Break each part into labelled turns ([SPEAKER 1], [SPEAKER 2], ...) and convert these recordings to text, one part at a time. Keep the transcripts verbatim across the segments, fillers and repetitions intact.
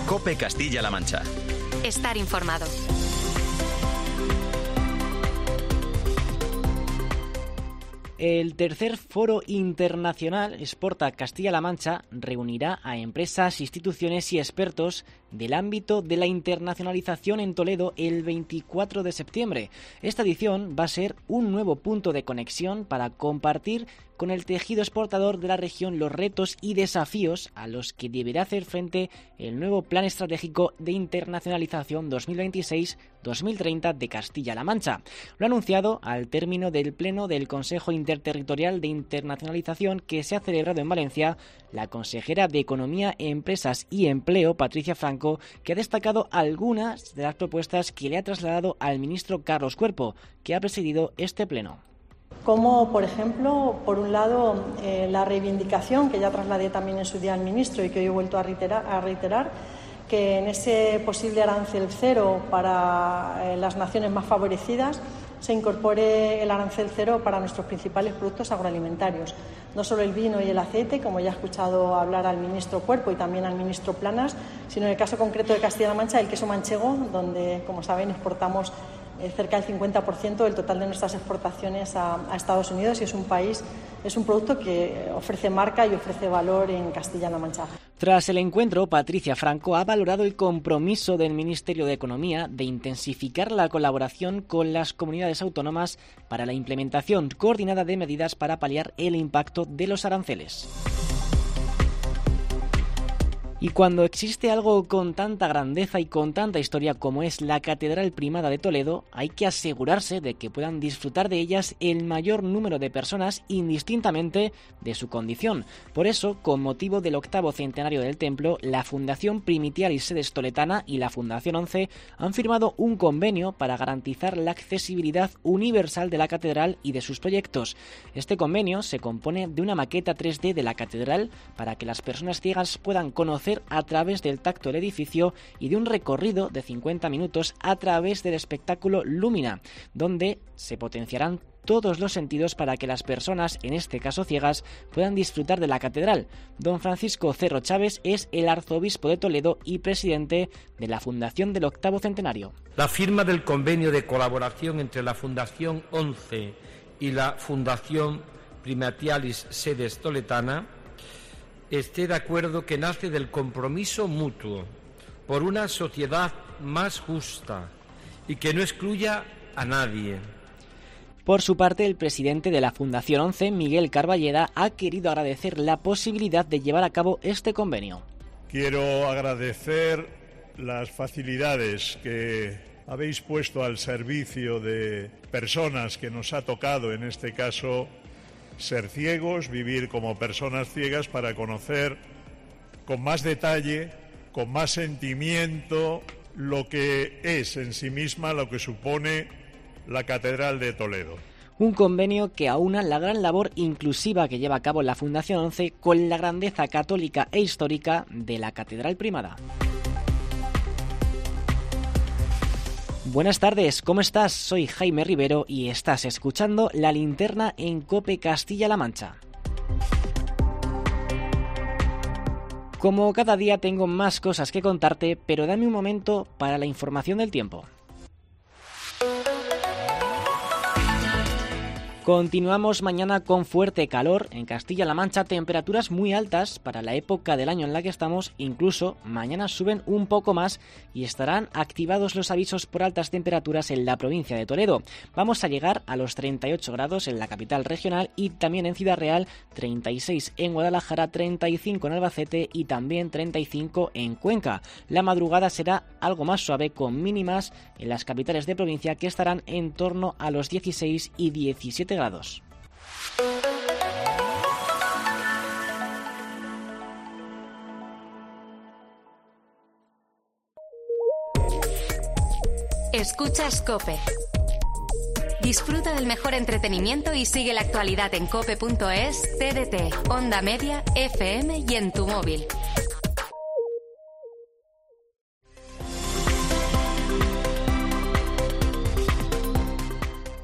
[SPEAKER 1] COPE Castilla-La Mancha.
[SPEAKER 2] Estar informado.
[SPEAKER 3] El tercer Foro Internacional Exporta Castilla-La Mancha reunirá a empresas, instituciones y expertos del ámbito de la internacionalización en Toledo el veinticuatro de septiembre. Esta edición va a ser un nuevo punto de conexión para compartir con el tejido exportador de la región los retos y desafíos a los que deberá hacer frente el nuevo Plan Estratégico de Internacionalización dos mil veintiséis dos mil treinta de Castilla-La Mancha. Lo ha anunciado al término del Pleno del Consejo Interterritorial de Internacionalización que se ha celebrado en Valencia la consejera de Economía, Empresas y Empleo, Patricia Franco, que ha destacado algunas de las propuestas que le ha trasladado al ministro Carlos Cuerpo, que ha presidido este pleno.
[SPEAKER 4] Como, por ejemplo, por un lado, eh, la reivindicación que ya trasladé también en su día al ministro y que hoy he vuelto a reiterar, a reiterar que en ese posible arancel cero para eh, las naciones más favorecidas se incorpore el arancel cero para nuestros principales productos agroalimentarios. No solo el vino y el aceite, como ya he escuchado hablar al ministro Cuerpo y también al ministro Planas, sino en el caso concreto de Castilla-La Mancha, el queso manchego, donde, como saben, exportamos eh, cerca del cincuenta por ciento del total de nuestras exportaciones a, a Estados Unidos, y es un país, es un producto que ofrece marca y ofrece valor en Castilla-La Mancha.
[SPEAKER 3] Tras el encuentro, Patricia Franco ha valorado el compromiso del Ministerio de Economía de intensificar la colaboración con las comunidades autónomas para la implementación coordinada de medidas para paliar el impacto de los aranceles. Y cuando existe algo con tanta grandeza y con tanta historia como es la Catedral Primada de Toledo, hay que asegurarse de que puedan disfrutar de ellas el mayor número de personas indistintamente de su condición. Por eso, con motivo del octavo centenario del templo, la Fundación Primitialis Sedes Toletana y la Fundación once han firmado un convenio para garantizar la accesibilidad universal de la catedral y de sus proyectos. Este convenio se compone de una maqueta tres D de la catedral para que las personas ciegas puedan conocer a través del tacto el edificio y de un recorrido de cincuenta minutos a través del espectáculo Lumina, donde se potenciarán todos los sentidos para que las personas, en este caso ciegas, puedan disfrutar de la catedral. Don Francisco Cerro Chávez es el arzobispo de Toledo y presidente de la Fundación del Octavo Centenario.
[SPEAKER 5] La firma del convenio de colaboración entre la Fundación once y la Fundación Primitialis Sedes Toletana esté de acuerdo que nace del compromiso mutuo por una sociedad más justa y que no excluya a nadie.
[SPEAKER 3] Por su parte, el presidente de la Fundación once, Miguel Carballeda, ha querido agradecer la posibilidad de llevar a cabo este convenio.
[SPEAKER 6] Quiero agradecer las facilidades que habéis puesto al servicio de personas que nos ha tocado, en este caso, ser ciegos, vivir como personas ciegas, para conocer con más detalle, con más sentimiento, lo que es en sí misma, lo que supone la Catedral de Toledo.
[SPEAKER 3] Un convenio que aúna la gran labor inclusiva que lleva a cabo la Fundación once con la grandeza católica e histórica de la Catedral Primada. Buenas tardes, ¿cómo estás? Soy Jaime Rivero y estás escuchando La Linterna en COPE Castilla-La Mancha. Como cada día tengo más cosas que contarte, pero dame un momento para la información del tiempo. Continuamos mañana con fuerte calor en Castilla-La Mancha, temperaturas muy altas para la época del año en la que estamos, incluso mañana suben un poco más y estarán activados los avisos por altas temperaturas en la provincia de Toledo. Vamos a llegar a los treinta y ocho grados en la capital regional y también en Ciudad Real, treinta y seis en Guadalajara, treinta y cinco en Albacete y también treinta y cinco en Cuenca. La madrugada será algo más suave con mínimas en las capitales de provincia que estarán en torno a los dieciséis y diecisiete grados.
[SPEAKER 2] Escuchas COPE. Disfruta del mejor entretenimiento y sigue la actualidad en cope punto es, T D T, Onda Media, F M y en tu móvil.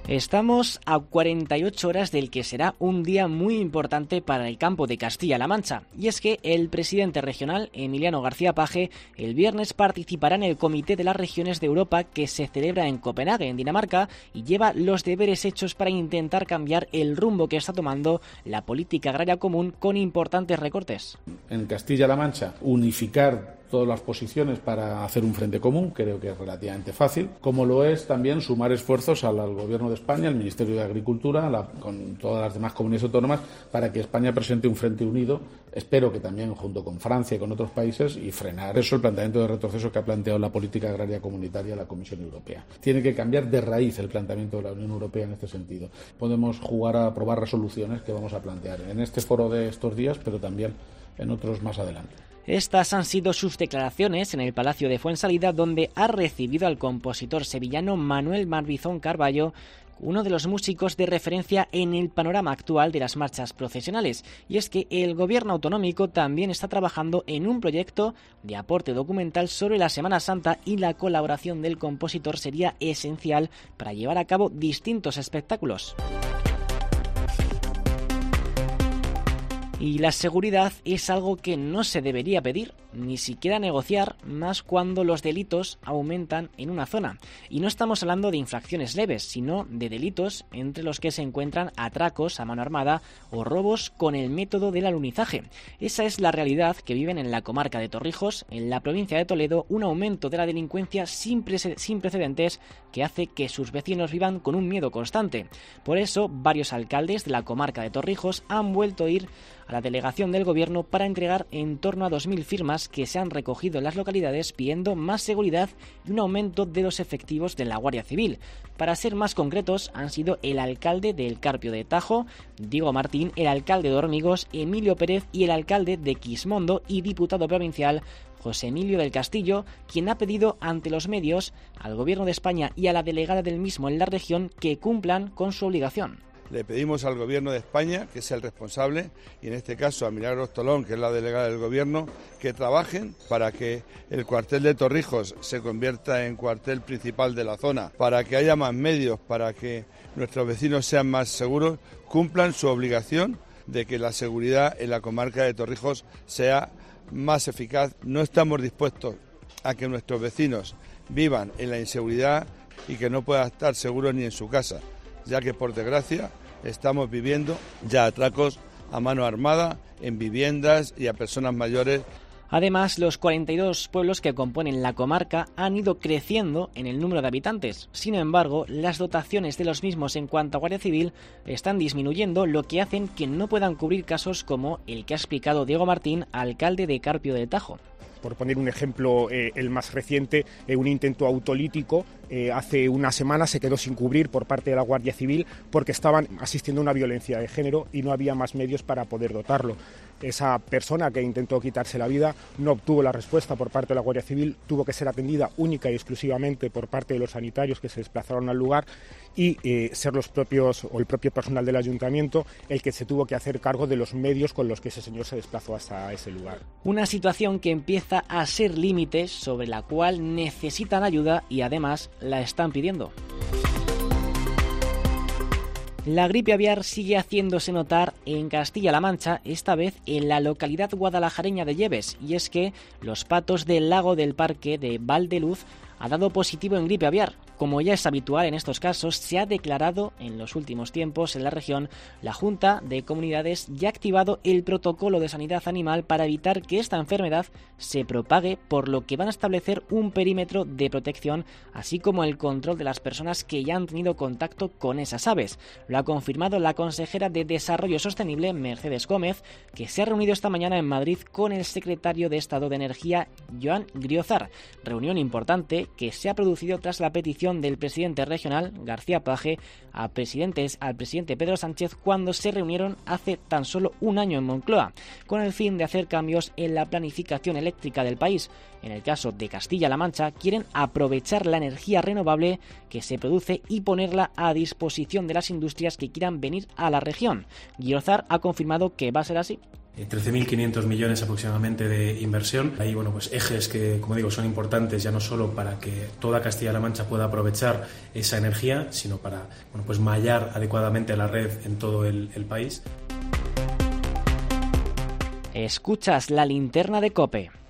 [SPEAKER 3] Estamos a cuarenta y ocho horas del que será un día muy importante para el campo de Castilla-La Mancha, y es que el presidente regional, Emiliano García Paje, el viernes participará en el Comité de las Regiones de Europa que se celebra en Copenhague, en Dinamarca, y lleva los deberes hechos para intentar cambiar el rumbo que está tomando la política agraria común con importantes recortes.
[SPEAKER 1] En Castilla-La Mancha, unificar todas las posiciones para hacer un frente común, creo que es relativamente fácil, como lo es también sumar esfuerzos al, al Gobierno de España, al Ministerio de Agricultura, la, con todas las demás comunidades autónomas, para que España presente un frente unido, espero que también junto con Francia y con otros países, y frenar eso, el planteamiento de retroceso que ha planteado la política agraria comunitaria la Comisión Europea. Tiene que cambiar de raíz el planteamiento de la Unión Europea en este sentido. Podemos jugar a aprobar resoluciones que vamos a plantear en este foro de estos días, pero también en otros más adelante.
[SPEAKER 3] Estas han sido sus declaraciones en el Palacio de Fuensalida, donde ha recibido al compositor sevillano Manuel Marbizón Carballo, uno de los músicos de referencia en el panorama actual de las marchas procesionales. Y es que el gobierno autonómico también está trabajando en un proyecto de aporte documental sobre la Semana Santa, y la colaboración del compositor sería esencial para llevar a cabo distintos espectáculos. Y la seguridad es algo que no se debería pedir, ni siquiera negociar, más cuando los delitos aumentan en una zona. Y no estamos hablando de infracciones leves, sino de delitos entre los que se encuentran atracos a mano armada o robos con el método del alunizaje. Esa es la realidad que viven en la comarca de Torrijos, en la provincia de Toledo, un aumento de la delincuencia sin, pre- sin precedentes que hace que sus vecinos vivan con un miedo constante. Por eso, varios alcaldes de la comarca de Torrijos han vuelto a ir a la delegación del gobierno para entregar en torno a dos mil firmas que se han recogido en las localidades pidiendo más seguridad y un aumento de los efectivos de la Guardia Civil. Para ser más concretos, han sido el alcalde del Carpio de Tajo, Diego Martín, el alcalde de Hormigos, Emilio Pérez, y el alcalde de Quismondo y diputado provincial, José Emilio del Castillo, quien ha pedido ante los medios al Gobierno de España y a la delegada del mismo en la región que cumplan con su obligación.
[SPEAKER 7] Le pedimos al Gobierno de España, que sea el responsable, y en este caso a Milagros Tolón, que es la delegada del Gobierno, que trabajen para que el cuartel de Torrijos se convierta en cuartel principal de la zona, para que haya más medios, para que nuestros vecinos sean más seguros, cumplan su obligación de que la seguridad en la comarca de Torrijos sea más eficaz. No estamos dispuestos a que nuestros vecinos vivan en la inseguridad y que no puedan estar seguros ni en su casa, ya que por desgracia estamos viviendo ya atracos a mano armada en viviendas y a personas mayores.
[SPEAKER 3] Además, los cuarenta y dos pueblos que componen la comarca han ido creciendo en el número de habitantes. Sin embargo, las dotaciones de los mismos en cuanto a Guardia Civil están disminuyendo, lo que hacen que no puedan cubrir casos como el que ha explicado Diego Martín, alcalde de Carpio de Tajo.
[SPEAKER 8] Por poner un ejemplo, eh, el más reciente, eh, un intento autolítico, eh, hace una semana se quedó sin cubrir por parte de la Guardia Civil porque estaban asistiendo a una violencia de género y no había más medios para poder dotarlo. Esa persona que intentó quitarse la vida no obtuvo la respuesta por parte de la Guardia Civil, tuvo que ser atendida única y exclusivamente por parte de los sanitarios que se desplazaron al lugar y eh, ser los propios o el propio personal del ayuntamiento el que se tuvo que hacer cargo de los medios con los que ese señor se desplazó hasta ese lugar.
[SPEAKER 3] Una situación que empieza a ser límites sobre la cual necesitan ayuda y además la están pidiendo. La gripe aviar sigue haciéndose notar en Castilla-La Mancha, esta vez en la localidad guadalajareña de Lleves, y es que los patos del lago del parque de Valdeluz ha dado positivo en gripe aviar. Como ya es habitual en estos casos, se ha declarado en los últimos tiempos en la región, la Junta de Comunidades ya ha activado el protocolo de sanidad animal para evitar que esta enfermedad se propague, por lo que van a establecer un perímetro de protección, así como el control de las personas que ya han tenido contacto con esas aves. Lo ha confirmado la consejera de Desarrollo Sostenible, Mercedes Gómez, que se ha reunido esta mañana en Madrid con el secretario de Estado de Energía, Joan Griozar. Reunión importante que se ha producido tras la petición del presidente regional, García Paje, a presidentes, al presidente Pedro Sánchez cuando se reunieron hace tan solo un año en Moncloa, con el fin de hacer cambios en la planificación eléctrica del país. En el caso de Castilla-La Mancha, quieren aprovechar la energía renovable que se produce y ponerla a disposición de las industrias que quieran venir a la región. Griozar ha confirmado que va a ser así.
[SPEAKER 9] trece mil quinientos millones aproximadamente de inversión. Hay bueno, pues ejes que, como digo, son importantes ya no solo para que toda Castilla-La Mancha pueda aprovechar esa energía, sino para bueno, pues mallar adecuadamente la red en todo el, el país.
[SPEAKER 3] Escuchas la linterna de COPE.